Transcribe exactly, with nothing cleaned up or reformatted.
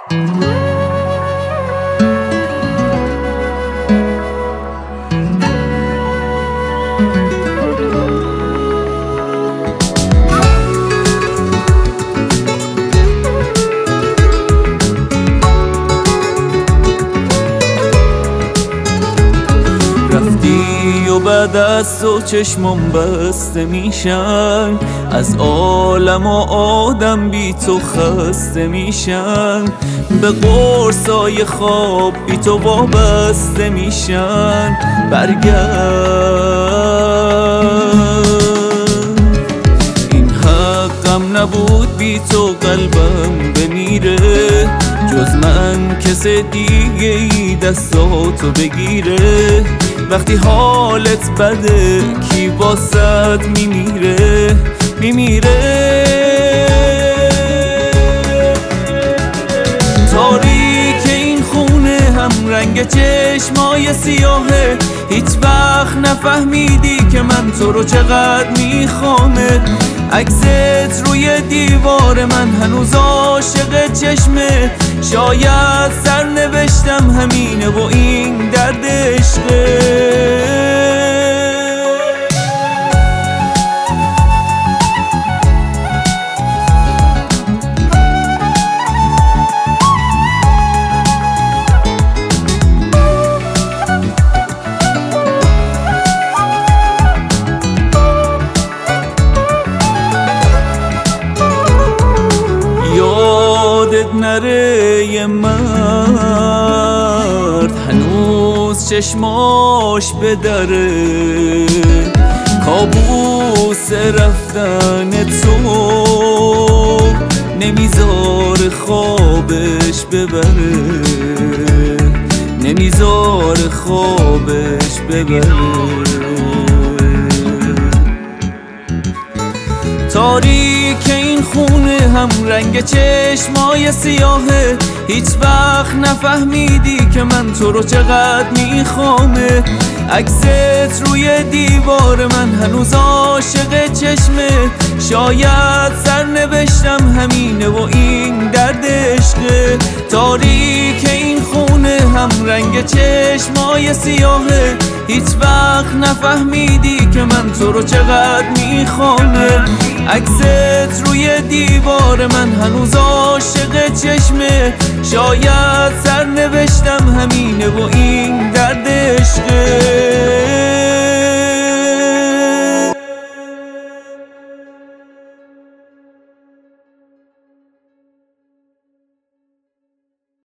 رفتی و بعد از تو چشمم بسته میشن، از عالم و آدم بی تو خسته میشن، به قرصای خواب بی تو وابسته میشن. برگرد، این حقم نبود بی تو قلبم بمیره، جز من کس دیگه ای دستاتو بگیره. وقتی حالت بده کی واسط میمیره میمیره. تاریک این خونه هم رنگ چشمای سیاهه، هیچ وقت نفهمیدی که من تو رو چقدر میخوامه. عکست روی دیوار من هنوز عاشق چشمه، شاید سرنوشتم همینه و این درد عشقه. یادت نره یه مرد هنوز چشماش به دره، کابوس رفتن تو نمیذار خوابش ببره، نمیذار خوابش ببره. تاریک این خونه هم رنگ چشمای سیاهه، هیچ وقت نفهمیدی که من تو رو چقدر میخوامه. عکست روی دیوار من هنوز عاشق چشمه، شاید سرنوشتم همینه و این درد عشقه. تاریک این خونه هم رنگ چشمای سیاهه، هیچ وقت نفهمیدی که من تو رو چقدر میخوامه. عکست روی دیوار من هنوز عاشق چشمه، شاید سرنوشتم همینه و این درد عشقه.